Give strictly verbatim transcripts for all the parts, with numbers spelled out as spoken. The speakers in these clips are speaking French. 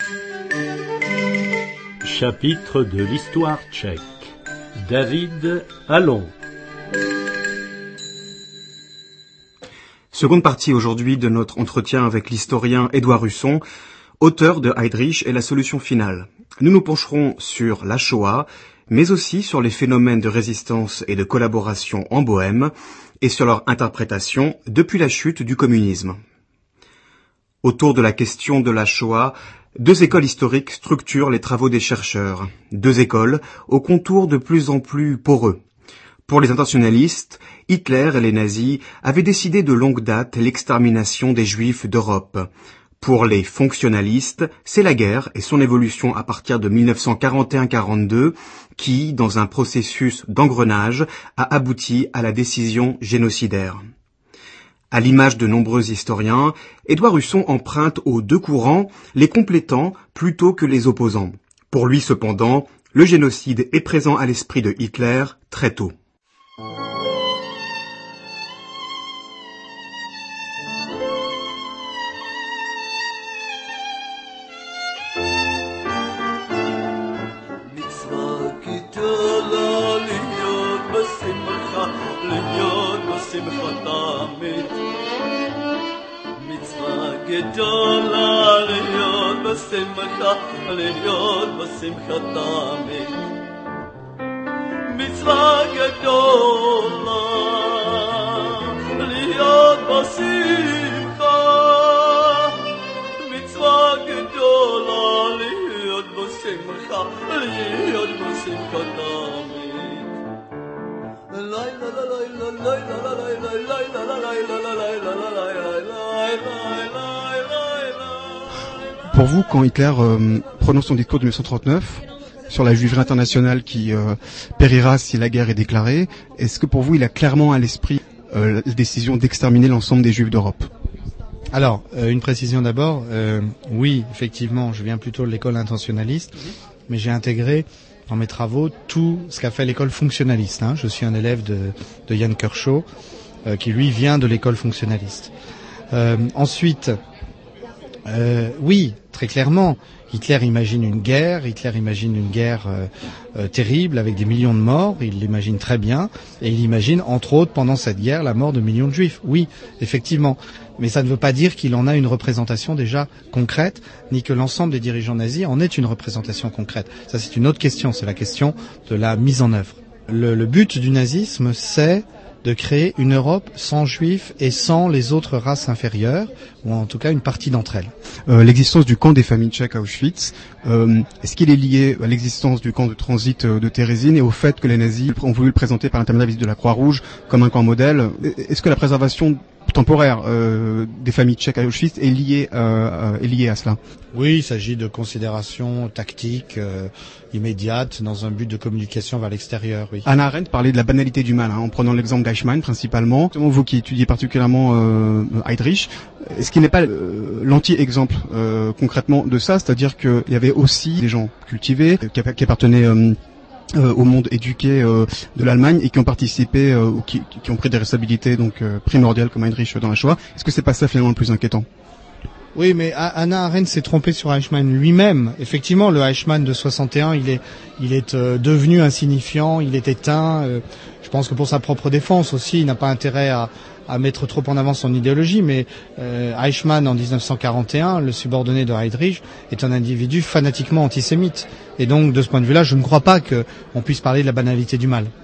Chapitre de l'histoire tchèque. David Allon. Seconde partie aujourd'hui de notre entretien avec l'historien Édouard Husson, auteur de Heydrich et la solution finale. Nous nous pencherons sur la Shoah, mais aussi sur les phénomènes de résistance et de collaboration en Bohème et sur leur interprétation depuis la chute du communisme. Autour de la question de la Shoah, deux écoles historiques structurent les travaux des chercheurs. Deux écoles aux contours de plus en plus poreux. Pour les intentionnalistes, Hitler et les nazis avaient décidé de longue date l'extermination des Juifs d'Europe. Pour les fonctionnalistes, c'est la guerre et son évolution à partir de mille neuf cent quarante et un quarante-deux qui, dans un processus d'engrenage, a abouti à la décision génocidaire. À l'image de nombreux historiens, Édouard Husson emprunte aux deux courants, les complétant plutôt que les opposant. Pour lui cependant, le génocide est présent à l'esprit de Hitler très tôt. גדולה להיות בשמחה, להיות בשמחה תמיד. מצווה גדולה להיות בשמחה, מצווה גדולה להיות בשמחה, להיות בשמחה תמיד. לילה לילה לילה לילה לילה לילה לילה לילה. Pour vous, quand Hitler euh, prononce son discours de mille neuf cent trente-neuf sur la juiverie internationale qui euh, périra si la guerre est déclarée, est-ce que pour vous, il a clairement à l'esprit euh, la décision d'exterminer l'ensemble des Juifs d'Europe ? Alors, euh, une précision d'abord. Euh, oui, effectivement, je viens plutôt de l'école intentionnaliste, mais j'ai intégré dans mes travaux tout ce qu'a fait l'école fonctionnaliste. Hein. Je suis un élève de, de Jan Kershaw, euh, qui lui vient de l'école fonctionnaliste. Euh, ensuite, euh, oui, très clairement, Hitler imagine une guerre, Hitler imagine une guerre euh, euh, terrible avec des millions de morts, il l'imagine très bien, et il imagine entre autres pendant cette guerre la mort de millions de Juifs. Oui, effectivement, mais ça ne veut pas dire qu'il en a une représentation déjà concrète, ni que l'ensemble des dirigeants nazis en ait une représentation concrète. Ça c'est une autre question, c'est la question de la mise en œuvre. Le, le but du nazisme, c'est de créer une Europe sans juifs et sans les autres races inférieures, ou en tout cas une partie d'entre elles. Euh, l'existence du camp des familles tchèques à Auschwitz, euh, est-ce qu'il est lié à l'existence du camp de transit de Terezín et au fait que les nazis ont voulu le présenter par l'intermédiaire de la Croix-Rouge comme un camp modèle ? Est-ce que la préservation temporaire euh, des familles tchèques à Auschwitz est liée, euh, est liée à cela ? Oui, il s'agit de considérations tactiques euh, immédiates dans un but de communication vers l'extérieur. Oui. Hannah Arendt parlait de la banalité du mal, hein, en prenant l'exemple d'Eichmann principalement. Vous qui étudiez particulièrement euh, Heydrich, est-ce qu'il n'est pas euh, l'anti-exemple euh, concrètement de ça ? C'est-à-dire qu'il y avait aussi des gens cultivés qui, qui appartenaient euh, Euh, au monde éduqué euh, de l'Allemagne et qui ont participé euh, ou qui, qui ont pris des responsabilités donc euh, primordiales comme Heydrich dans la Shoah. Est-ce que c'est pas ça finalement le plus inquiétant ? Oui, mais Hannah Arendt s'est trompée sur Eichmann lui-même. Effectivement, le Eichmann de soixante et un, il est, il est euh, devenu insignifiant, il est éteint. Euh, je pense que pour sa propre défense aussi, il n'a pas intérêt à, à mettre trop en avant son idéologie. Mais euh, Eichmann, en dix-neuf cent quarante et un, le subordonné de Heydrich, est un individu fanatiquement antisémite. Et donc, de ce point de vue-là, je ne crois pas qu'on puisse parler de la banalité du mal.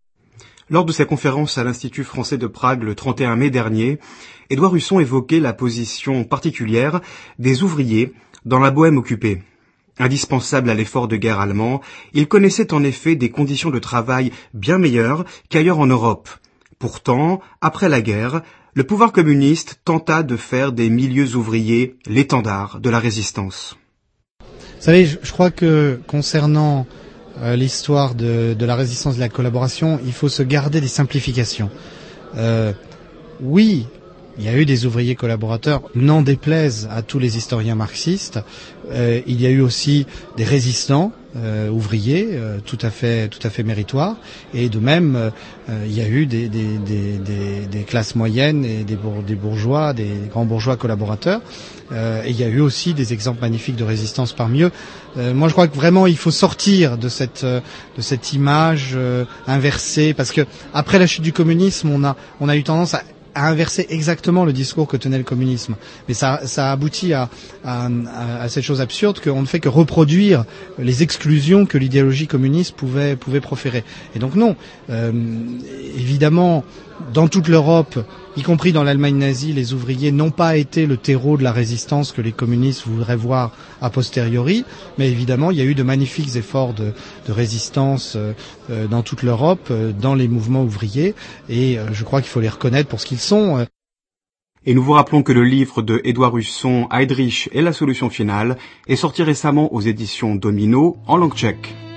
Lors de sa conférence à l'Institut français de Prague le trente et un mai dernier, Édouard Husson évoquait la position particulière des ouvriers dans la Bohème occupée. Indispensable à l'effort de guerre allemand, il connaissait en effet des conditions de travail bien meilleures qu'ailleurs en Europe. Pourtant, après la guerre, le pouvoir communiste tenta de faire des milieux ouvriers l'étendard de la résistance. Vous savez, je, je crois que concernant euh, l'histoire de, de la résistance et de la collaboration, il faut se garder des simplifications. Euh, oui, Il y a eu des ouvriers collaborateurs, n'en déplaise à tous les historiens marxistes. Euh, il y a eu aussi des résistants euh, ouvriers, euh, tout à fait, tout à fait méritoires. Et de même, euh, il y a eu des, des, des, des, des classes moyennes et des, bour- des bourgeois, des grands bourgeois collaborateurs. Euh, et il y a eu aussi des exemples magnifiques de résistance parmi eux. Euh, moi, je crois que vraiment, il faut sortir de cette euh, de cette image euh, inversée, parce que après la chute du communisme, on a on a eu tendance à à inverser exactement le discours que tenait le communisme. Mais ça, ça aboutit à, à, à cette chose absurde qu'on ne fait que reproduire les exclusions que l'idéologie communiste pouvait, pouvait proférer. Et donc non, euh, évidemment, dans toute l'Europe, y compris dans l'Allemagne nazie, les ouvriers n'ont pas été le terreau de la résistance que les communistes voudraient voir a posteriori, mais évidemment, il y a eu de magnifiques efforts de, de résistance euh, euh, dans toute l'Europe, euh, dans les mouvements ouvriers, et euh, je crois qu'il faut les reconnaître pour ce qu'ils sont. Et nous vous rappelons que le livre de Édouard Husson, Heydrich et la solution finale, est sorti récemment aux éditions Domino en langue tchèque.